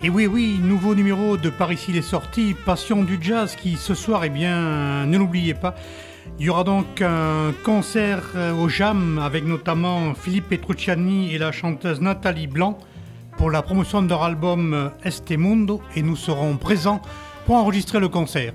Et oui, oui, nouveau numéro de Par ici les sorties, Passion du jazz qui ce soir, eh bien, ne l'oubliez pas, il y aura donc un concert au Jam avec notamment Philippe Petrucciani et la chanteuse Nathalie Blanc pour la promotion de leur album Este Mundo et nous serons présents pour enregistrer le concert.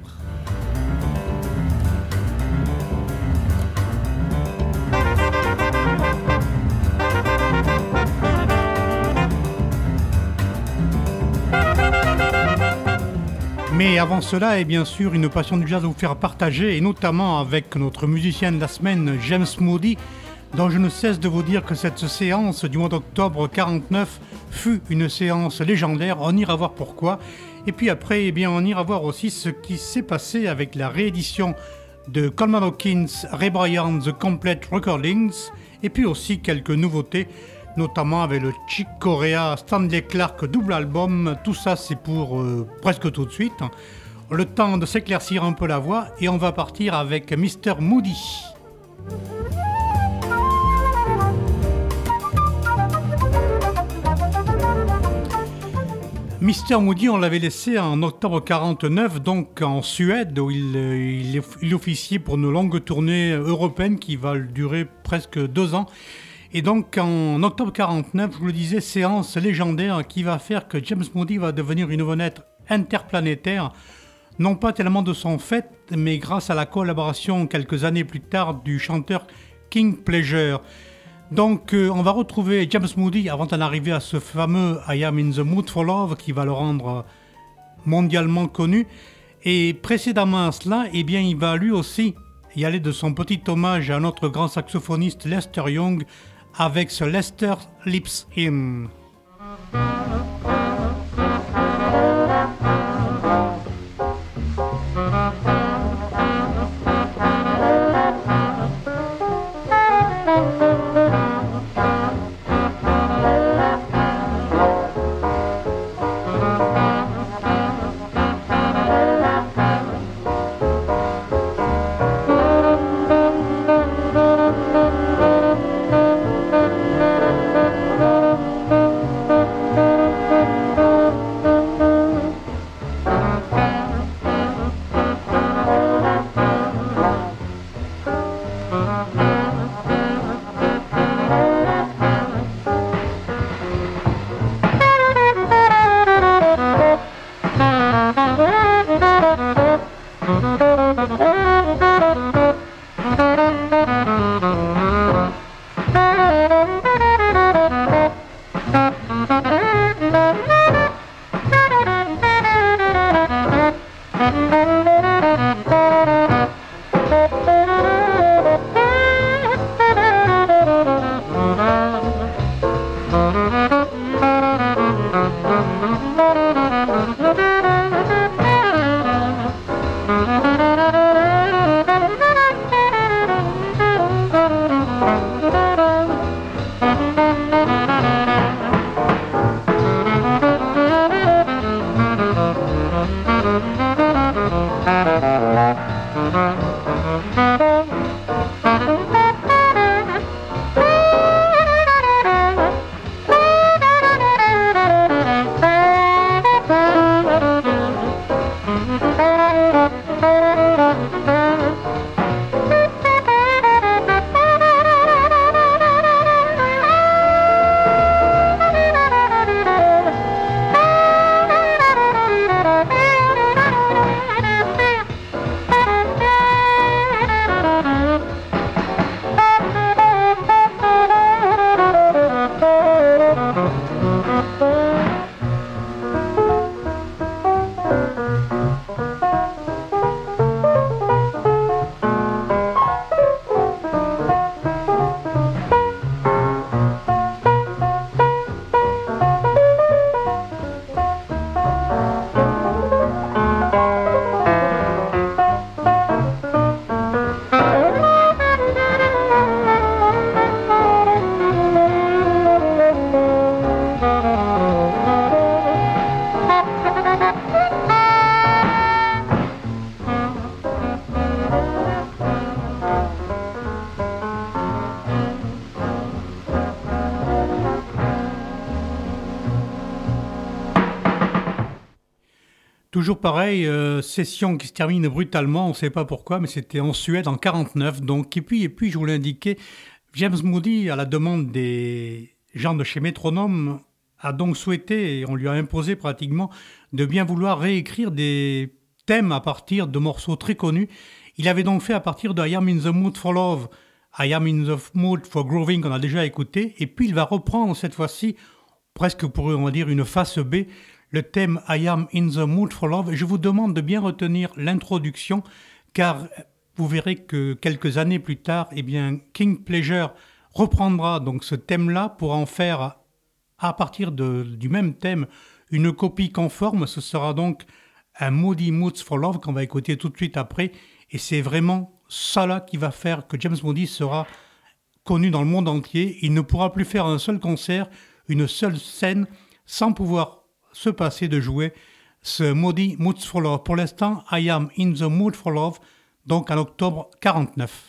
Mais avant cela, et bien sûr, une passion du jazz à vous faire partager, et notamment avec notre musicien de la semaine, James Moody, dont je ne cesse de vous dire que cette séance du mois d'octobre 49 fut une séance légendaire. On ira voir pourquoi. Et puis après, eh bien, on ira voir aussi ce qui s'est passé avec la réédition de Coleman Hawkins, Ray Bryant, The Complete Recordings, et puis aussi quelques nouveautés, notamment avec le Chick Corea Stanley Clarke double album. Tout ça, c'est pour presque tout de suite. Le temps de s'éclaircir un peu la voix et on va partir avec Mr. Moody. Mr. Moody, on l'avait laissé en octobre 49, donc en Suède, où il officiait pour une longue tournée européenne qui va durer presque 2 ans. Et donc en octobre 49, je vous le disais, séance légendaire qui va faire que James Moody va devenir une vedette interplanétaire, non pas tellement de son fait, mais grâce à la collaboration quelques années plus tard du chanteur King Pleasure. Donc on va retrouver James Moody avant d'en arriver à ce fameux I Am in the Mood for Love qui va le rendre mondialement connu. Et précédemment à cela, eh bien, il va lui aussi y aller de son petit hommage à notre grand saxophoniste Lester Young avec ce Lester Lips In. Toujours pareil, session qui se termine brutalement, on ne sait pas pourquoi, mais c'était en Suède en 49. Donc, et puis, je voulais indiquer, James Moody, à la demande des gens de chez Metronome, a donc souhaité, et on lui a imposé pratiquement, de bien vouloir réécrire des thèmes à partir de morceaux très connus. Il avait donc fait à partir de I Am in the Mood for Love, I Am in the Mood for Grooving qu'on a déjà écouté, et puis il va reprendre cette fois-ci, presque pour, on va dire, une face B, le thème I Am in the Mood for Love. Je vous demande de bien retenir l'introduction, car vous verrez que quelques années plus tard, eh bien, King Pleasure reprendra donc ce thème-là pour en faire, à partir du même thème, une copie conforme. Ce sera donc un Moody Moods for Love qu'on va écouter tout de suite après. Et c'est vraiment ça là qui va faire que James Moody sera connu dans le monde entier. Il ne pourra plus faire un seul concert, une seule scène, sans pouvoir se passer de jouer ce Moody Moods for Love. Pour l'instant, I Am in the Mood for Love, donc en octobre 49.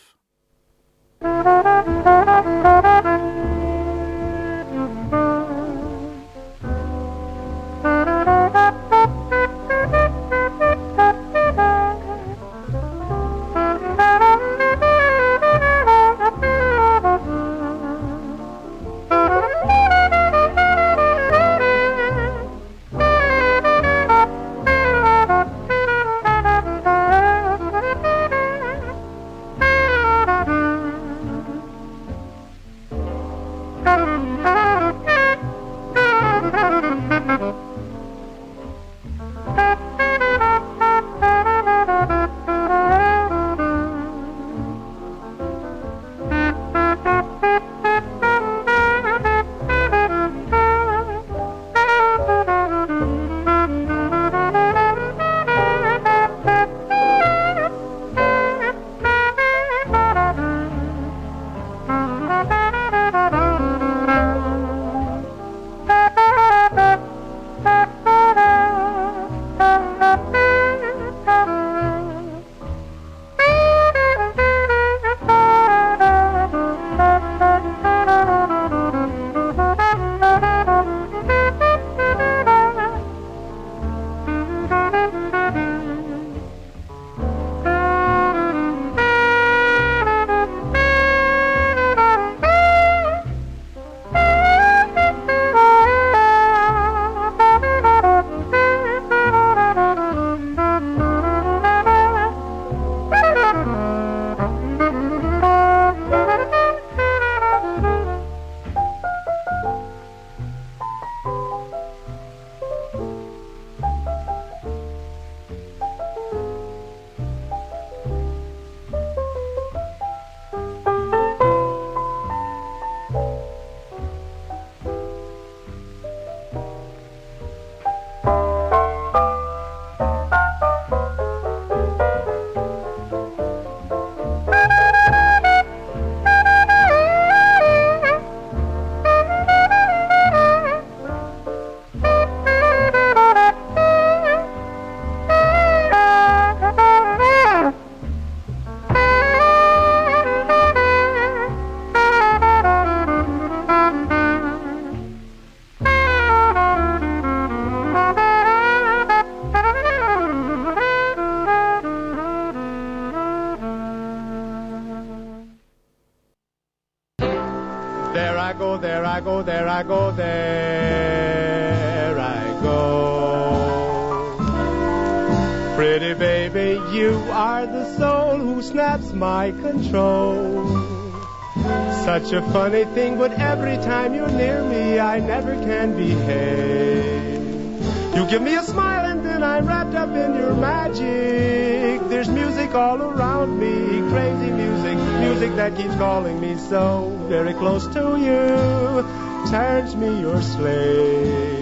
Pretty baby, you are the soul who snaps my control. Such a funny thing, but every time you're near me, I never can behave. You give me a smile and then I'm wrapped up in your magic. There's music all around me, crazy music, music that keeps calling me so very close to you, turns me your slave.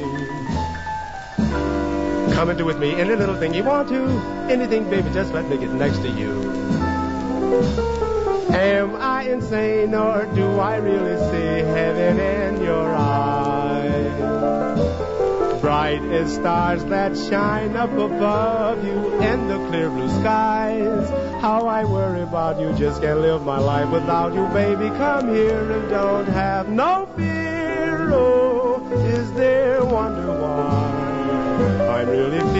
Come and do with me any little thing you want to, anything, baby, just let me get next to you. Am I insane or do I really see heaven in your eyes? Bright as stars that shine up above you in the clear blue skies. How I worry about you, just can't live my life without you, baby. Come here and don't have no fear. Oh, is there wonder why I'm really feeling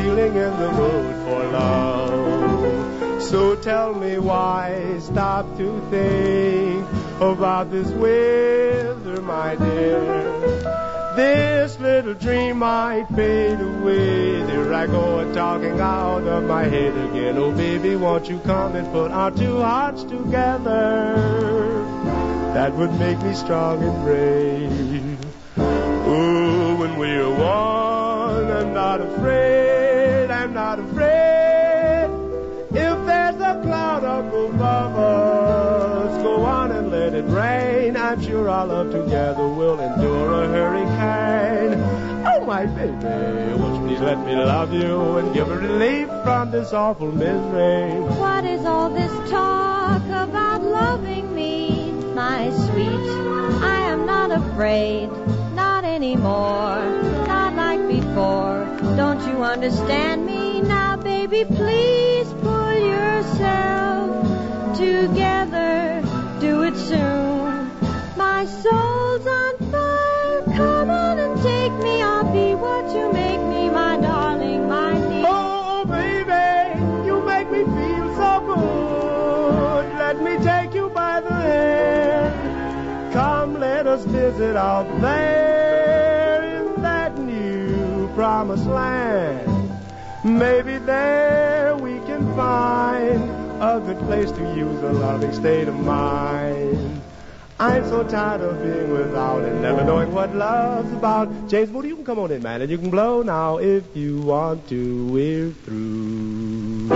in the mood for love. So tell me why stop to think about this weather, my dear. This little dream might fade away. There I go talking out of my head again. Oh baby, won't you come and put our two hearts together? That would make me strong and brave. Ooh, when we're one, I'm not afraid, I'm not afraid. If there's a cloud up above us, go on and let it rain. I'm sure our love together will endure a hurricane. Oh, my baby, won't you please let me love you and give a relief from this awful misery? What is all this talk about loving me, my sweet? I am not afraid, not anymore, not like before. Don't you understand me now, baby? Please pull yourself together, do it soon. My soul's on fire, come on and take me. I'll be what you make me, my darling, my dear. Oh, baby, you make me feel so good. Let me take you by the hand. Come, let us visit out there in that new promised land. Maybe there we can find a good place to use a loving state of mind. I'm so tired of being without and never knowing what love's about. James Moody, you can come on in, man, and you can blow now if you want to. We're through.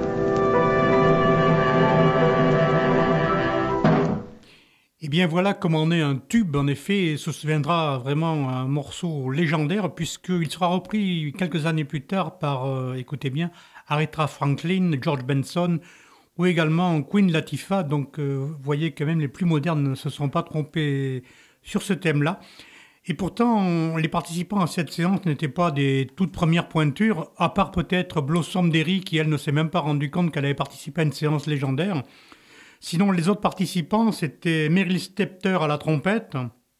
Et bien voilà comment naît un tube, en effet, et ce deviendra vraiment un morceau légendaire puisqu'il sera repris quelques années plus tard par, écoutez bien, Aretha Franklin, George Benson ou également Queen Latifah. Donc vous voyez que même les plus modernes ne se sont pas trompés sur ce thème-là. Et pourtant, les participants à cette séance n'étaient pas des toutes premières pointures, à part peut-être Blossom Derry qui, elle, ne s'est même pas rendue compte qu'elle avait participé à une séance légendaire. Sinon, les autres participants, c'était Meryl Stepter à la trompette,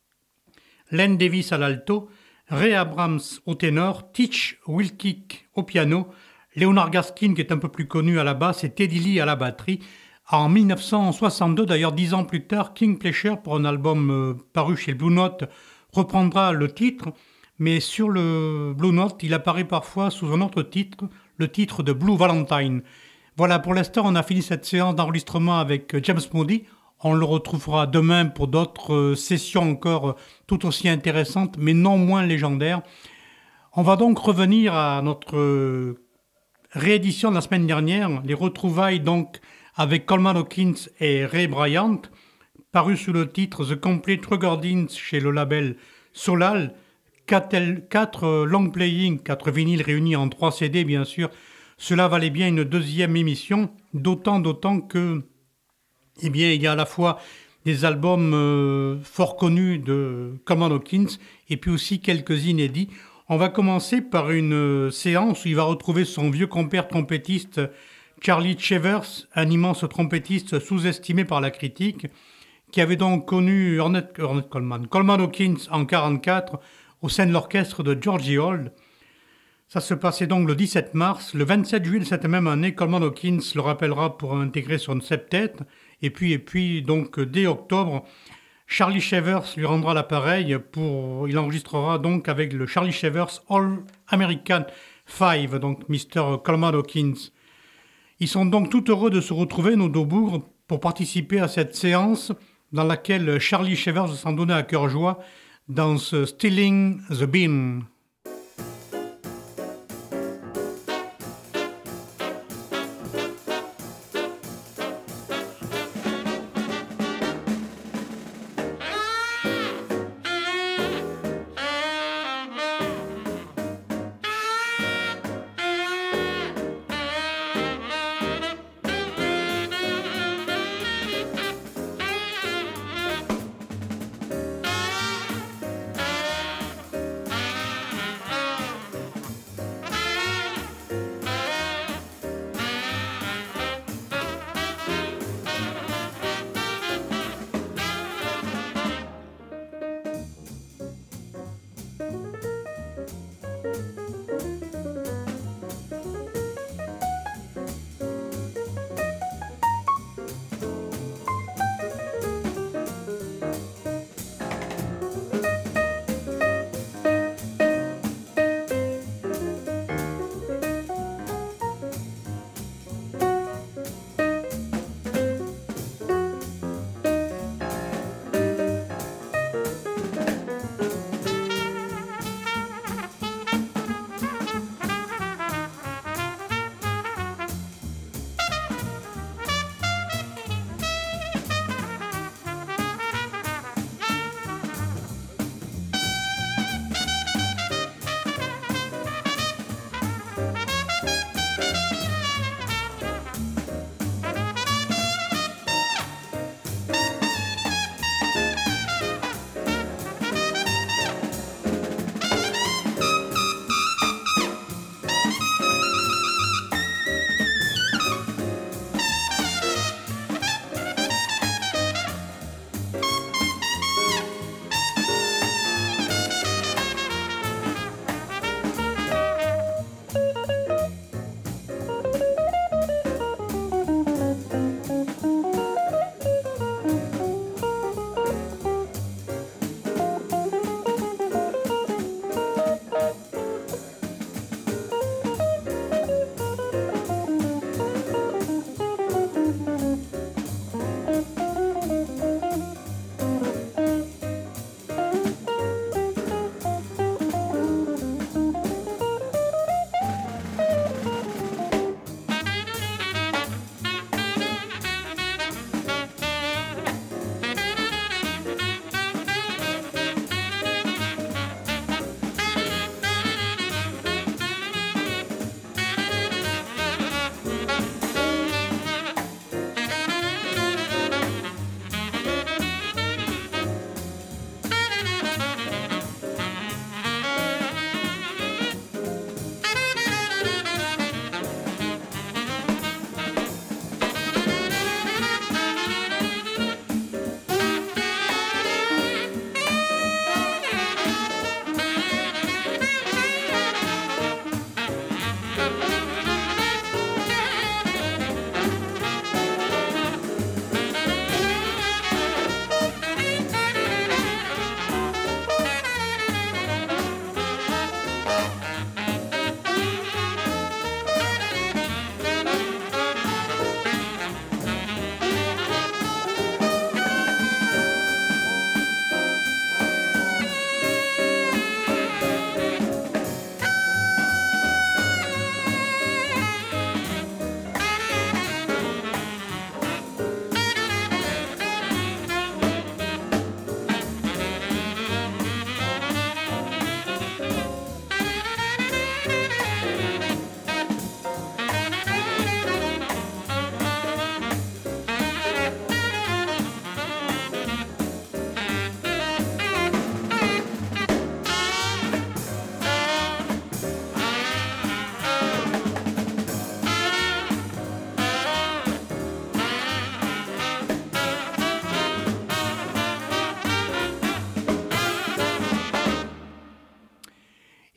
Len Davis à l'alto, Ray Abrams au ténor, Teach Wilkick au piano, Leonard Gaskin, qui est un peu plus connu, à la basse, et Teddy Lee à la batterie. En 1962, d'ailleurs 10 ans plus tard, King Pleasure, pour un album paru chez Blue Note, reprendra le titre, mais sur le Blue Note, il apparaît parfois sous un autre titre, le titre de Blue Valentine. Voilà, pour l'instant, on a fini cette séance d'enregistrement avec James Moody. On le retrouvera demain pour d'autres sessions encore tout aussi intéressantes, mais non moins légendaires. On va donc revenir à notre réédition de la semaine dernière, les retrouvailles donc avec Coleman Hawkins et Ray Bryant, paru sous le titre The Complete Recordings chez le label Solal. 4 long playing, 4 vinyles réunis en 3 CD bien sûr. Cela valait bien une deuxième émission, d'autant que, eh bien, il y a à la fois des albums fort connus de Coleman Hawkins et puis aussi quelques inédits. On va commencer par une séance où il va retrouver son vieux compère trompettiste Charlie Chevers, un immense trompettiste sous-estimé par la critique, qui avait donc connu Coleman Hawkins en 1944 au sein de l'orchestre de Georgie Hall. Ça se passait donc le 17 mars. Le 27 juillet de cette même année, Coleman Hawkins le rappellera pour intégrer son septet. Et puis donc dès octobre, Charlie Chevers lui rendra l'appareil. Il enregistrera donc avec le Charlie Chevers All American 5, donc Mr. Coleman Hawkins. Ils sont donc tout heureux de se retrouver, nos deux bougres, pour participer à cette séance dans laquelle Charlie Chevers s'en donnait à cœur joie dans ce Stealing the Beam.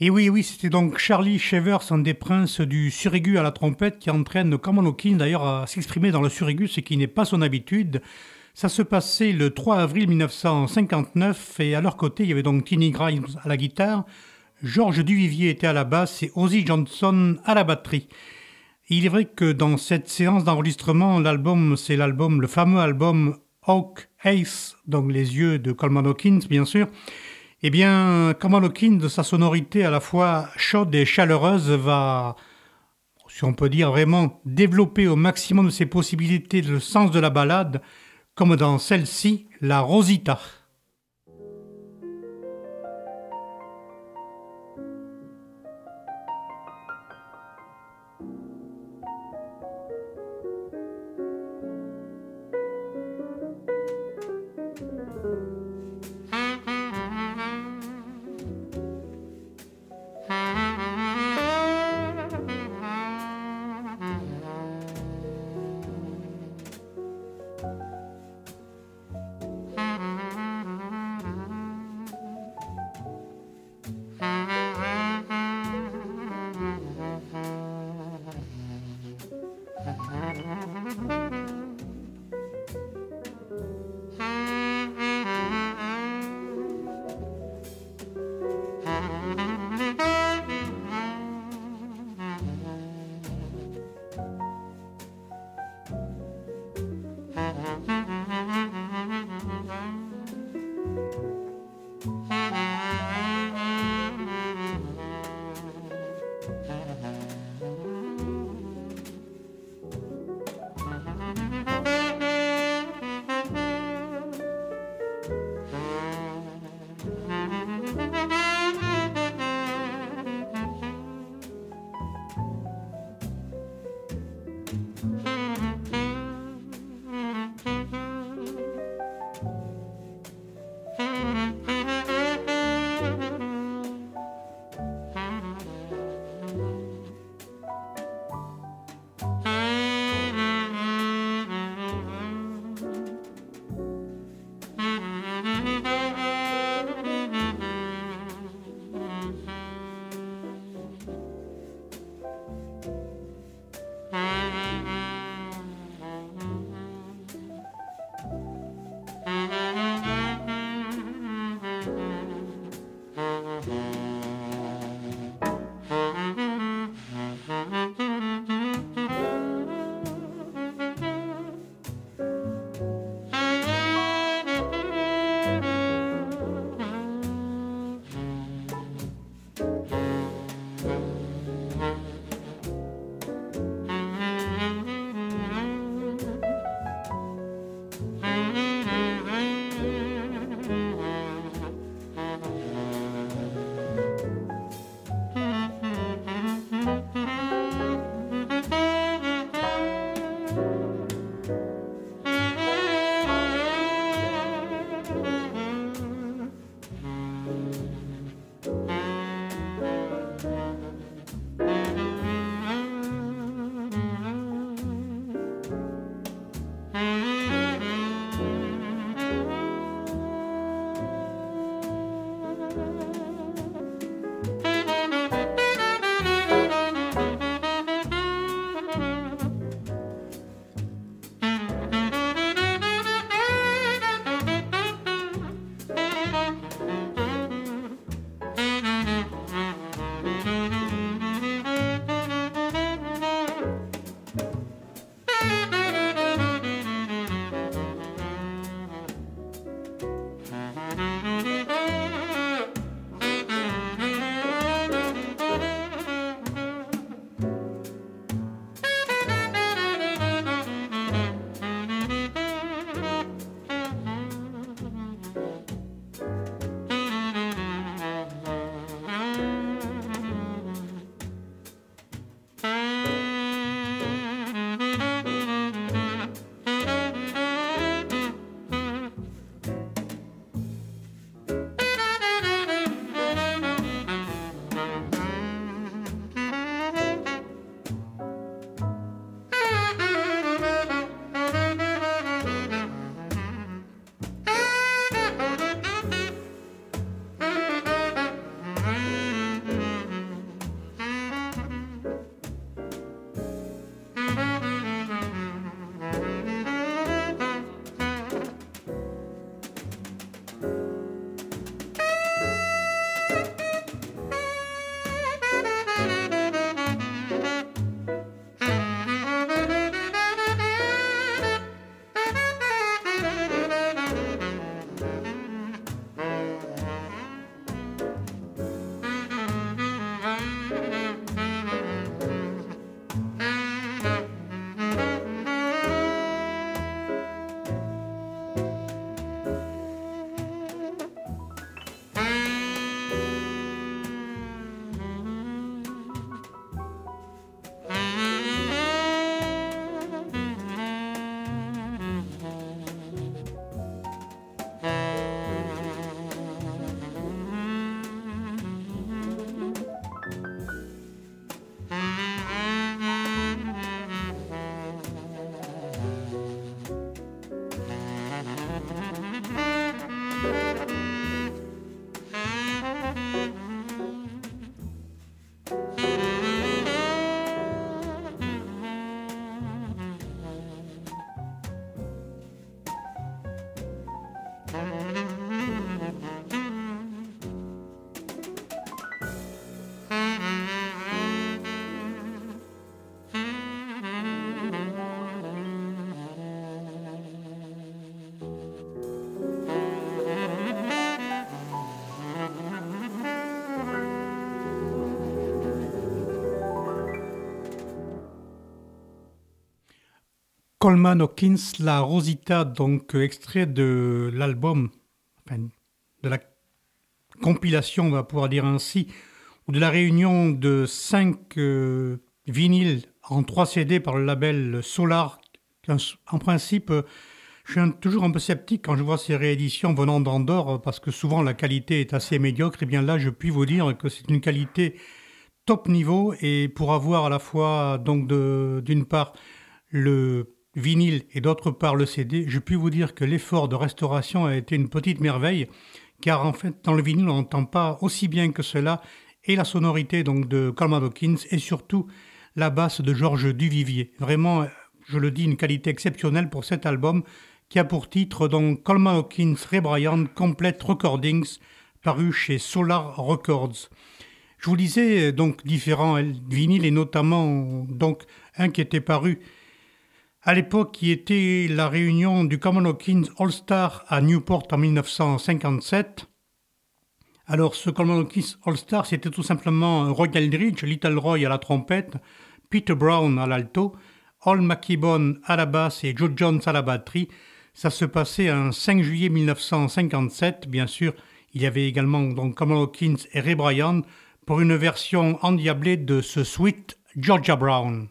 Et oui, oui, c'était donc Charlie Shavers, un des princes du suraigu à la trompette, qui entraîne Command Hawkins d'ailleurs à s'exprimer dans le suraigu, ce qui n'est pas son habitude. Ça se passait le 3 avril 1959 et à leur côté, il y avait donc Tiny Grimes à la guitare, Georges Duvivier était à la basse et Ozzy Johnson à la batterie. Et il est vrai que dans cette séance d'enregistrement, c'est le fameux album Hawk Ace, donc les yeux de Coleman Hawkins bien sûr. Eh bien, Coleman Hawkins, de sa sonorité à la fois chaude et chaleureuse, va, si on peut dire, vraiment développer au maximum de ses possibilités le sens de la ballade, comme dans celle-ci, la Rosita. Coleman Hawkins, La Rosita, donc extrait de l'album, enfin, de la compilation, on va pouvoir dire ainsi, ou de la réunion de 5 vinyles en 3 CD par le label Solar. En principe, je suis toujours un peu sceptique quand je vois ces rééditions venant d'Andorre, parce que souvent la qualité est assez médiocre. Et bien là, je puis vous dire que c'est une qualité top niveau, et pour avoir à la fois, donc d'une part, le vinyle et d'autre part le CD, je puis vous dire que l'effort de restauration a été une petite merveille, car en fait, dans le vinyle, on n'entend pas aussi bien que cela, et la sonorité donc de Coleman Hawkins, et surtout la basse de Georges Duvivier. Vraiment, je le dis, une qualité exceptionnelle pour cet album, qui a pour titre donc Coleman Hawkins Ray Bryant Complete Recordings, paru chez Solar Records. Je vous disais donc différents vinyles, et notamment donc un qui était paru à l'époque, qui était la réunion du Coleman Hawkins All-Star à Newport en 1957. Alors, ce Coleman Hawkins All-Star, c'était tout simplement Roy Eldridge, Little Roy à la trompette, Peter Brown à l'alto, Al McKibbon à la basse et Joe Jones à la batterie. Ça se passait un 5 juillet 1957. Bien sûr, il y avait également donc Coleman Hawkins et Ray Bryant pour une version endiablée de ce Sweet Georgia Brown.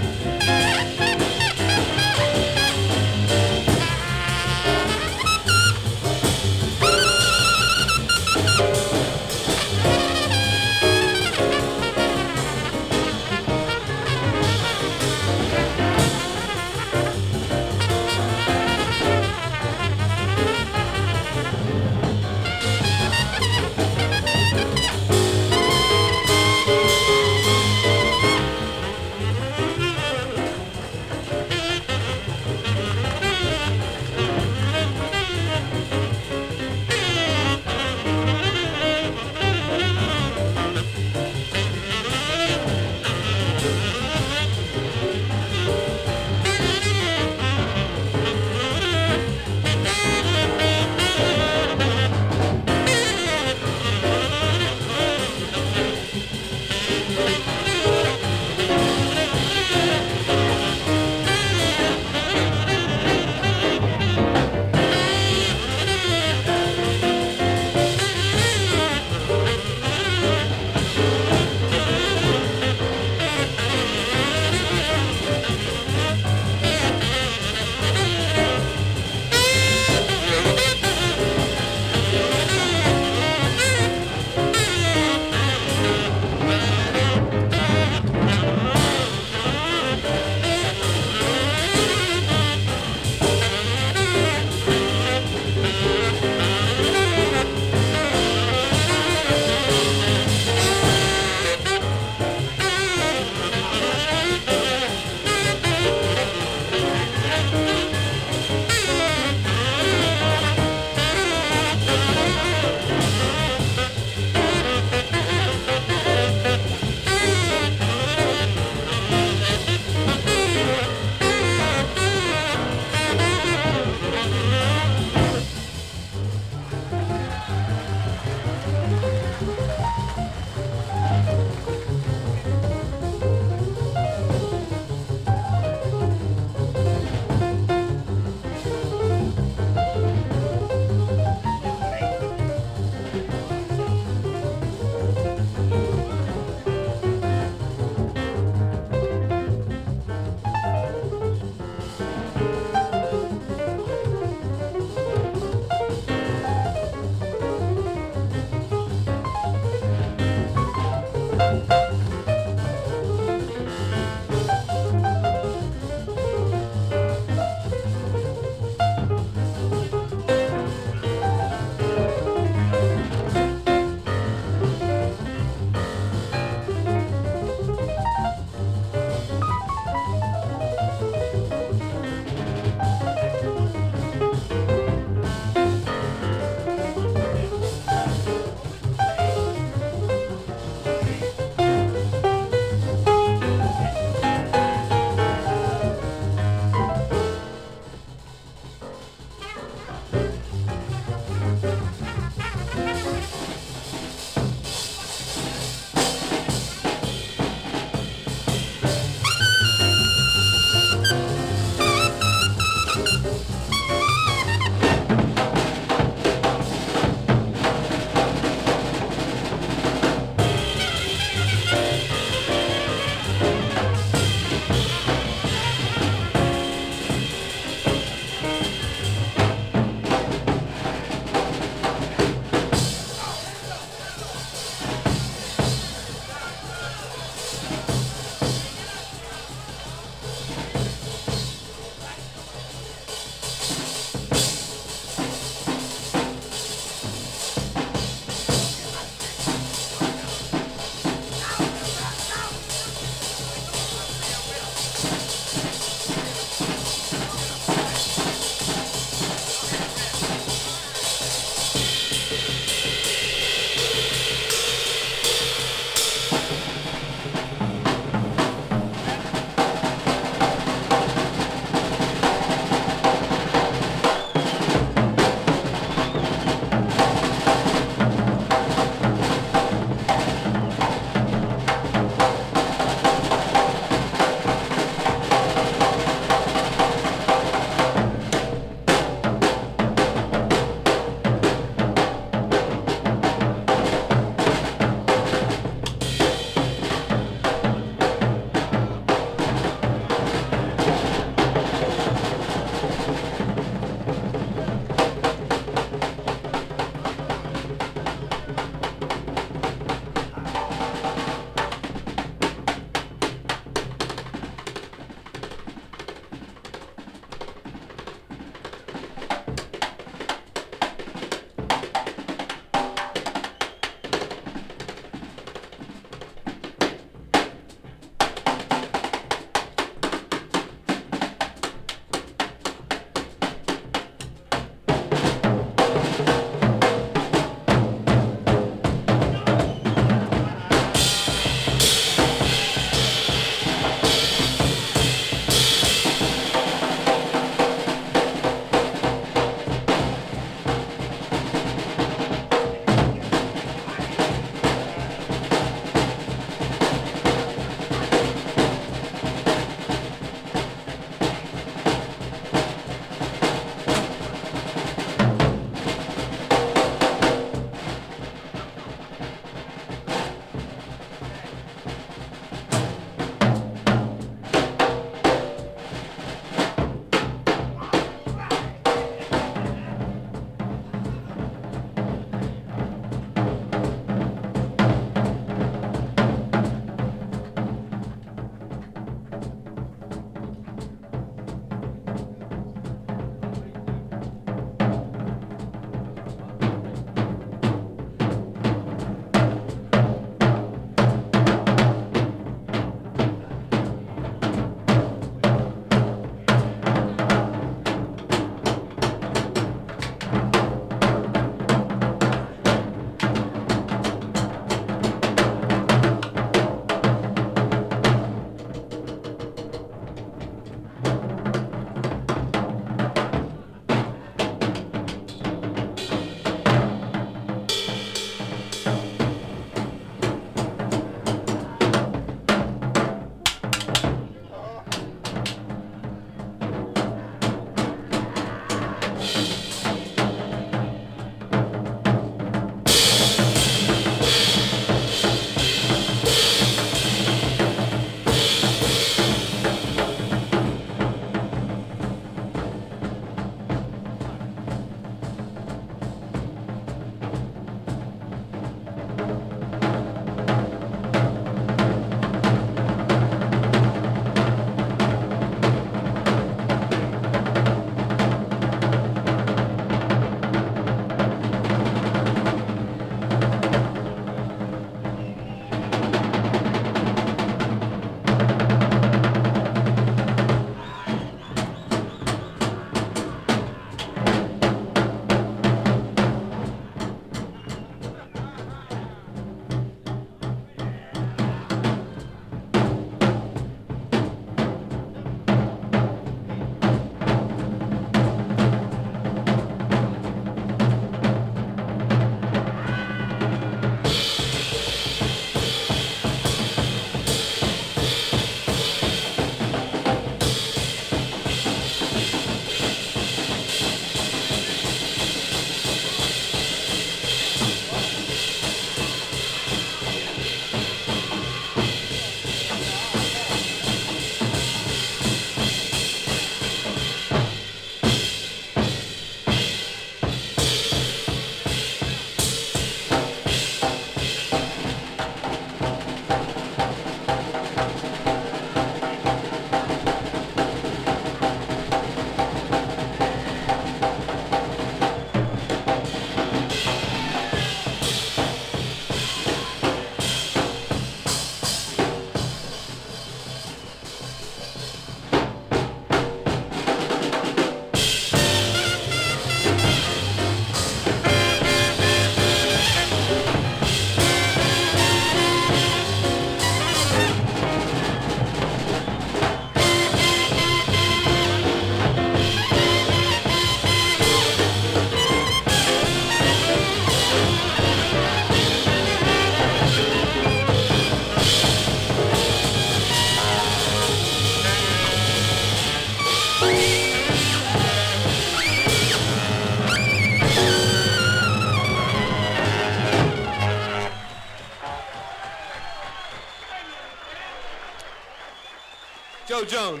Joe Jones.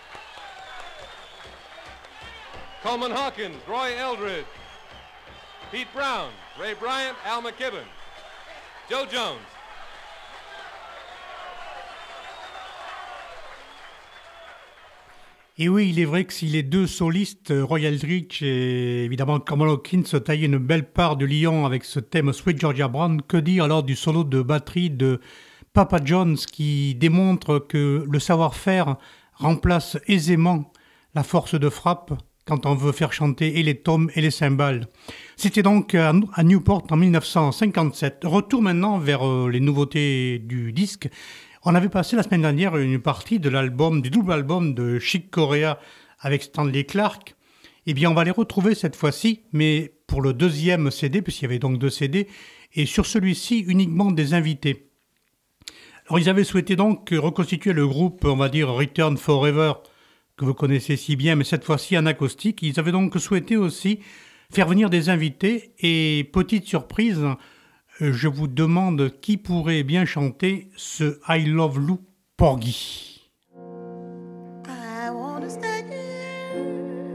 Coleman Hawkins, Roy Eldridge. Pete Brown, Ray Bryant, Al McKibben. Joe Jones. Et oui, il est vrai que si les deux solistes, Roy Eldridge et évidemment Coleman Hawkins, se taillaient une belle part de lion avec ce thème Sweet Georgia Brown, que dire alors du solo de batterie de Papa Jones qui démontre que le savoir-faire remplace aisément la force de frappe quand on veut faire chanter et les tomes et les cymbales. C'était donc à Newport en 1957. Retour maintenant vers les nouveautés du disque. On avait passé la semaine dernière une partie de l'album, du double album de Chick Corea avec Stanley Clarke. Eh bien, on va les retrouver cette fois-ci, mais pour le deuxième CD, puisqu'il y avait donc 2 CD, et sur celui-ci uniquement des invités. Alors, ils avaient souhaité donc reconstituer le groupe, on va dire Return Forever, que vous connaissez si bien, mais cette fois-ci en acoustique. Ils avaient donc souhaité aussi faire venir des invités, et petite surprise, je vous demande qui pourrait bien chanter ce I Love Lou Porgy. I wanna stay here,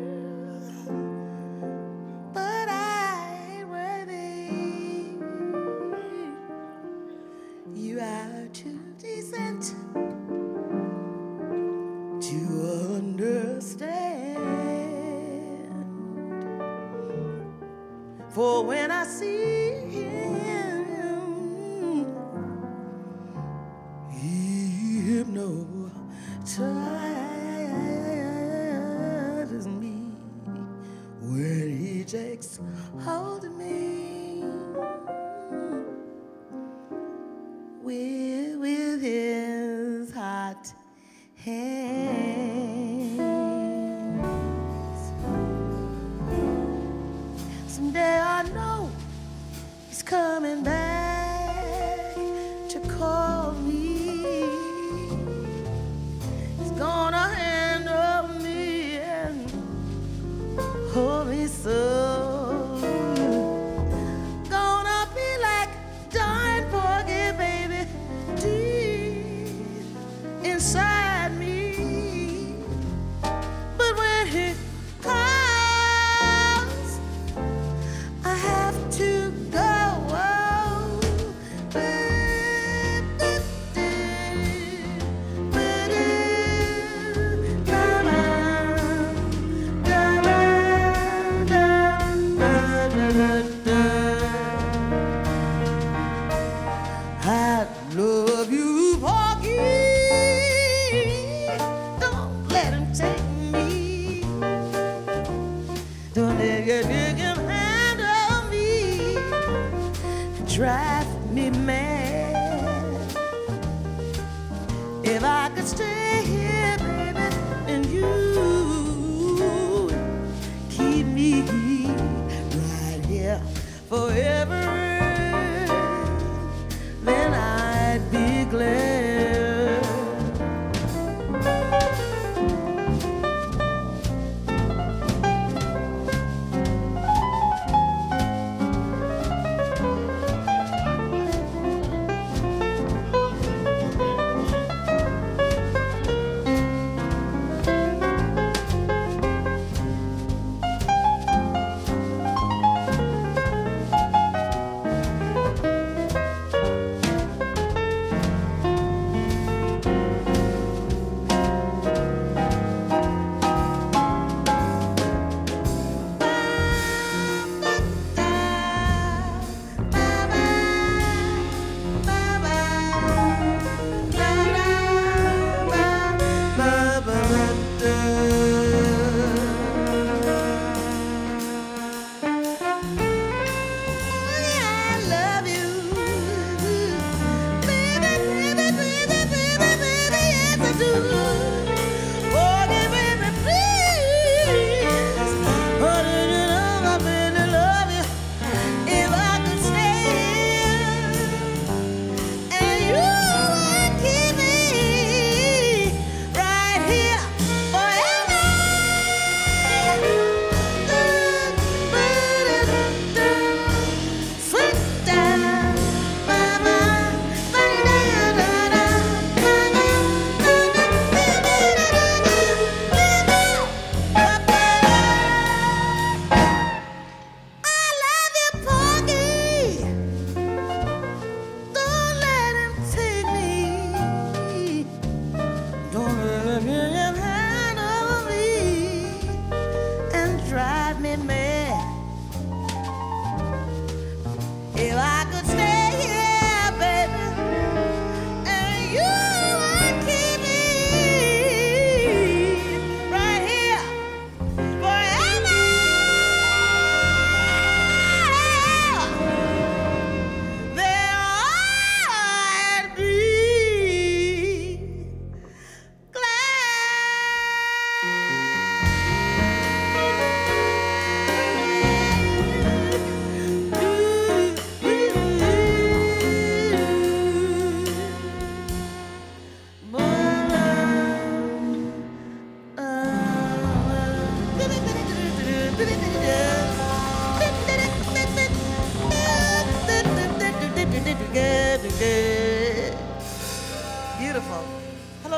but I ain't ready. You are too decent to understand. For when I see him, he hypnotizes me when he takes hold of me with his hot hands. Someday I know he's coming back to call me. He's gonna handle me and hold me so. Gonna be like dying Porgy, baby, deep inside me. But when he calls, I have to go.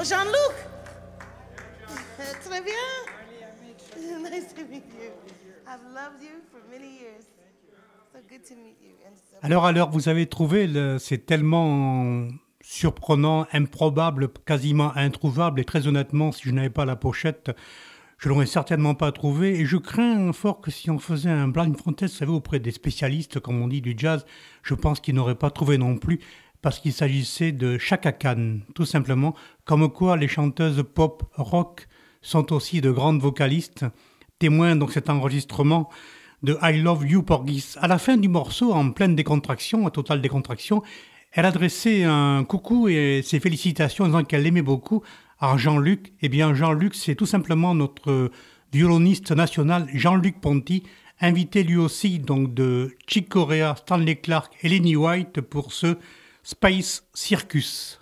Jean-Luc. Très bien. Nice to meet you. I've loved you for many years. So good to meet you. Alors, vous avez trouvé, c'est tellement surprenant, improbable, quasiment introuvable, et très honnêtement, si je n'avais pas la pochette, je ne l'aurais certainement pas trouvé, et je crains fort que si on faisait un blind contest, vous savez, auprès des spécialistes, comme on dit, du jazz, je pense qu'ils n'auraient pas trouvé non plus, parce qu'il s'agissait de Chaka Khan, tout simplement, comme quoi les chanteuses pop rock sont aussi de grandes vocalistes, témoin donc cet enregistrement de I Love You Porgy. À la fin du morceau, en pleine décontraction, en totale décontraction, elle adressait un coucou et ses félicitations en disant qu'elle l'aimait beaucoup à Jean-Luc. Eh bien, Jean-Luc, c'est tout simplement notre violoniste national, Jean-Luc Ponty, invité lui aussi donc de Chick Corea, Stanley Clarke et Lenny White pour ce Space Circus.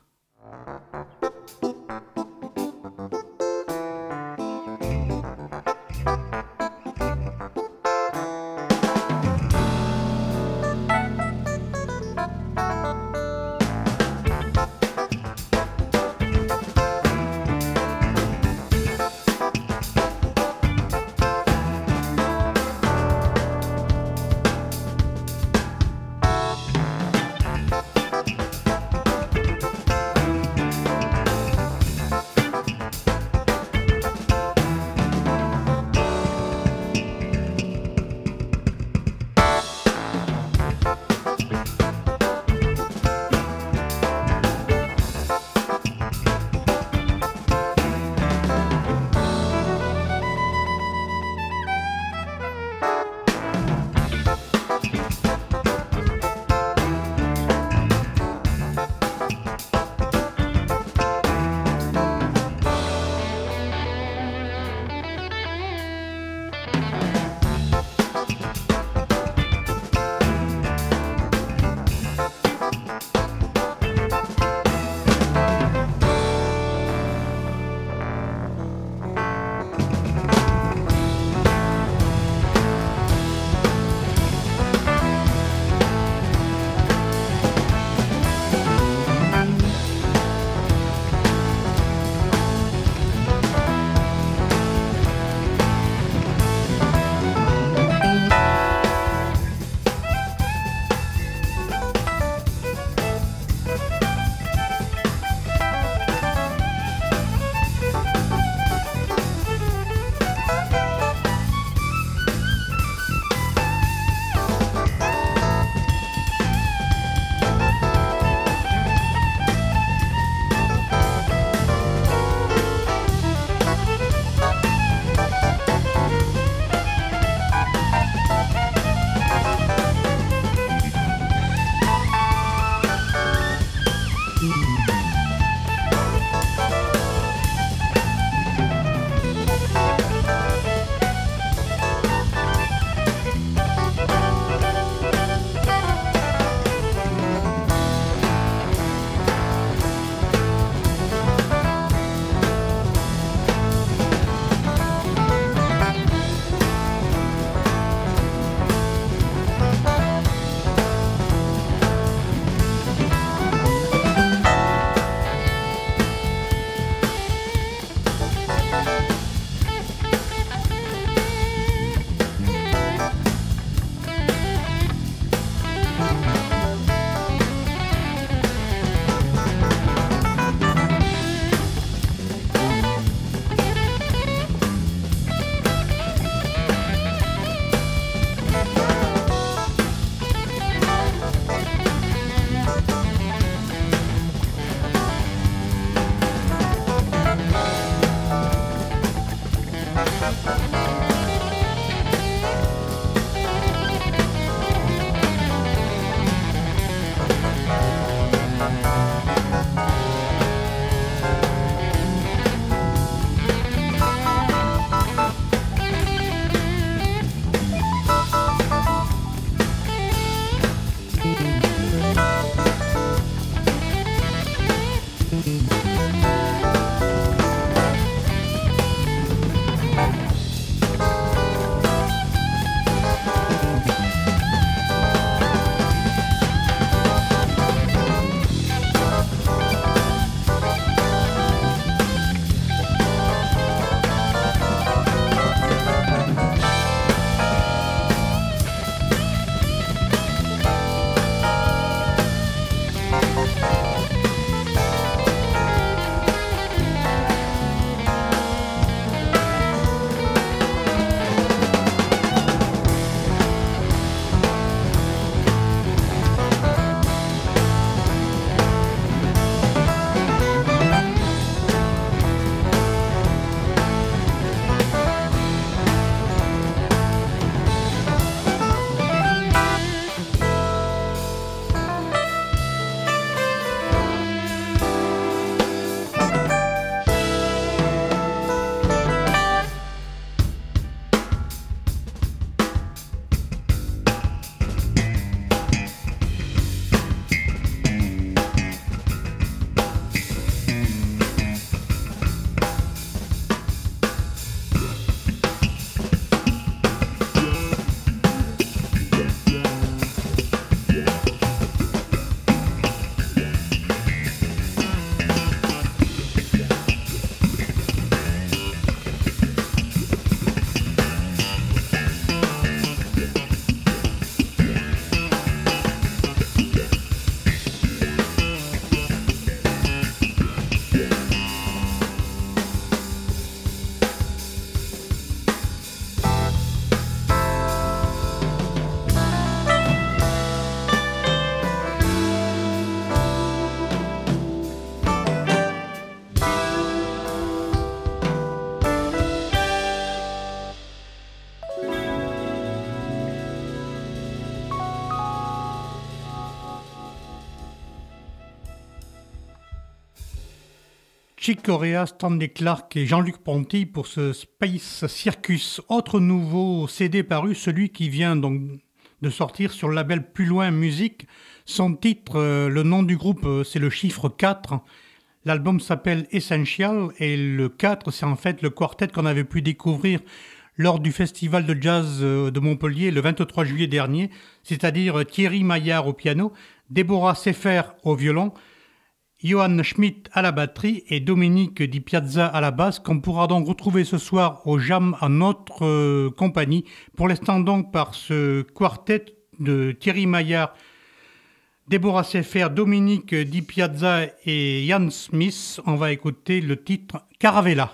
Chick Corea, Stanley Clarke et Jean-Luc Ponty pour ce Space Circus. Autre nouveau CD paru, celui qui vient donc de sortir sur le label Plus Loin Musique. Son titre, le nom du groupe, c'est le chiffre 4. L'album s'appelle Essential et le 4, c'est en fait le quartet qu'on avait pu découvrir lors du festival de jazz de Montpellier le 23 juillet dernier, c'est-à-dire Thierry Maillard au piano, Deborah Sefer au violon, Johann Schmidt à la batterie et Dominique Di Piazza à la basse, qu'on pourra donc retrouver ce soir au Jam en notre compagnie. Pour l'instant donc par ce quartet de Thierry Maillard, Deborah Sefer, Dominique Di Piazza et Ian Smith, on va écouter le titre Caravella.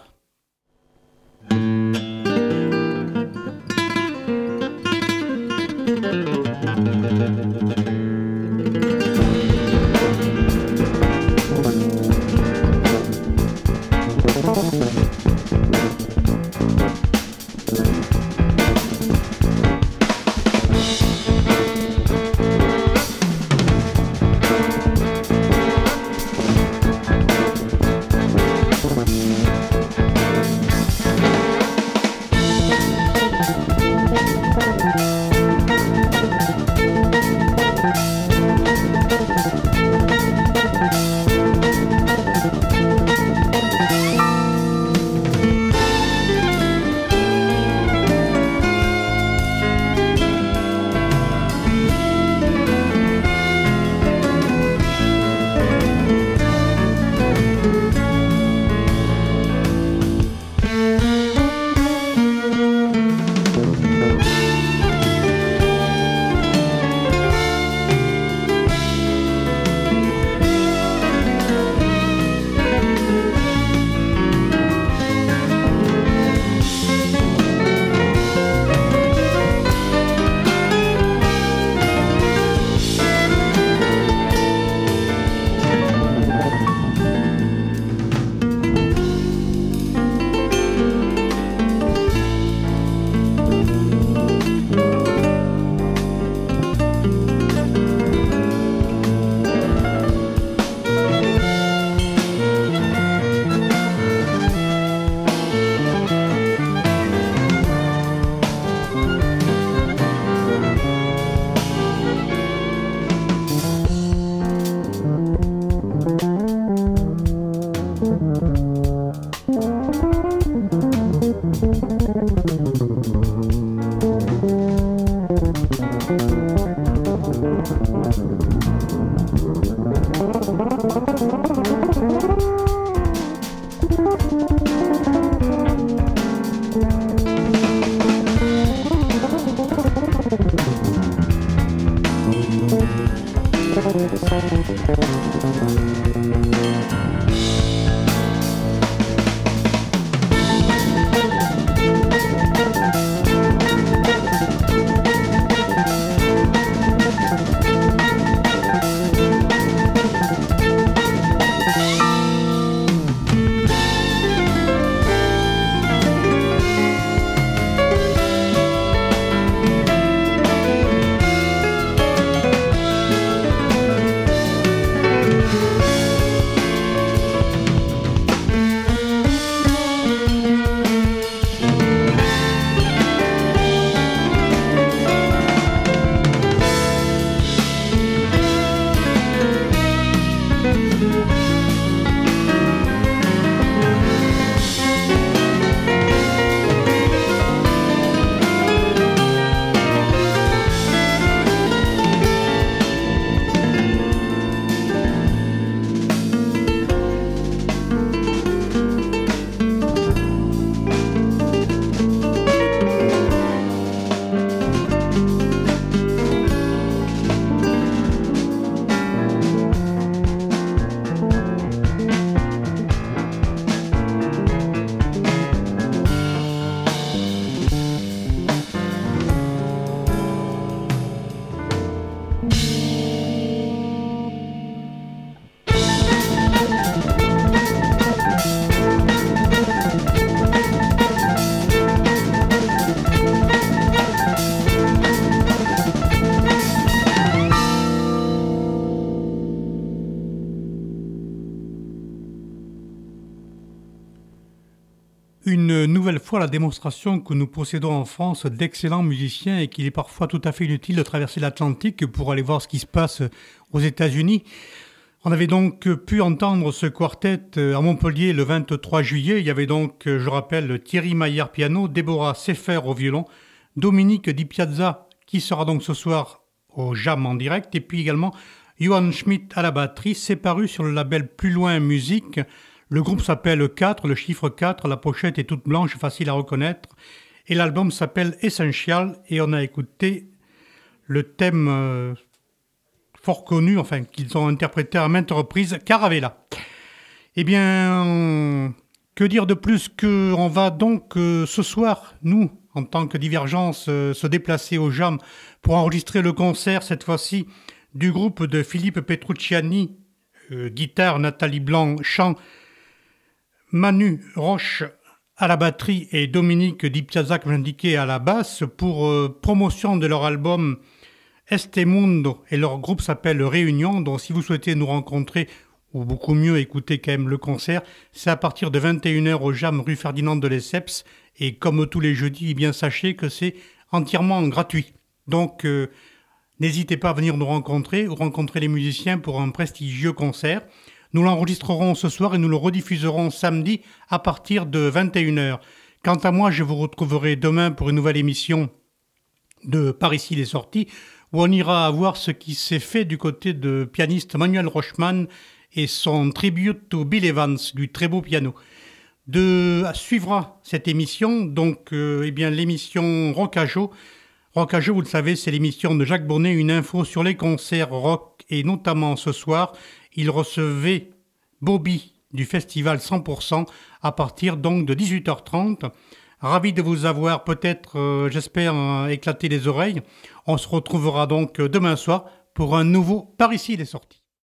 Une nouvelle fois la démonstration que nous possédons en France d'excellents musiciens et qu'il est parfois tout à fait inutile de traverser l'Atlantique pour aller voir ce qui se passe aux États-Unis. On avait donc pu entendre ce quartet à Montpellier le 23 juillet. Il y avait donc, je rappelle, Thierry Maillard piano, Déborah Seffer au violon, Dominique Di Piazza qui sera donc ce soir au Jam en direct et puis également Johan Schmidt à la batterie. C'est paru sur le label Plus Loin Musique. Le groupe s'appelle 4, le chiffre 4, la pochette est toute blanche, facile à reconnaître. Et l'album s'appelle Essential et on a écouté le thème fort connu, enfin qu'ils ont interprété à maintes reprises, Caravella. Eh bien, que dire de plus qu'on va donc ce soir, nous, en tant que Divergence, se déplacer au Jam pour enregistrer le concert, cette fois-ci, du groupe de Philippe Petrucciani, guitare, Nathalie Blanc, chant, Manu Roche à la batterie et Dominique Di Piazza, comme j'indiquais, à la basse, pour promotion de leur album Este Mundo, et leur groupe s'appelle Réunion, donc si vous souhaitez nous rencontrer, ou beaucoup mieux écouter quand même le concert, c'est à partir de 21h au Jam rue Ferdinand de Lesseps, et comme tous les jeudis, eh bien sachez que c'est entièrement gratuit. Donc n'hésitez pas à venir nous rencontrer ou rencontrer les musiciens pour un prestigieux concert. Nous l'enregistrerons ce soir et nous le rediffuserons samedi à partir de 21h. Quant à moi, je vous retrouverai demain pour une nouvelle émission de Par ici les sorties, où on ira voir ce qui s'est fait du côté de pianiste Manuel Rochman et son tribute to Bill Evans du très beau piano. Suivra cette émission, donc eh bien, l'émission Rock à Joe. Rock à Joe, vous le savez, c'est l'émission de Jacques Bonnet, une info sur les concerts rock, et notamment ce soir, il recevait Bobby du festival 100% à partir donc de 18h30. Ravi de vous avoir peut-être, j'espère, éclaté les oreilles. On se retrouvera donc demain soir pour un nouveau Par ici les sorties.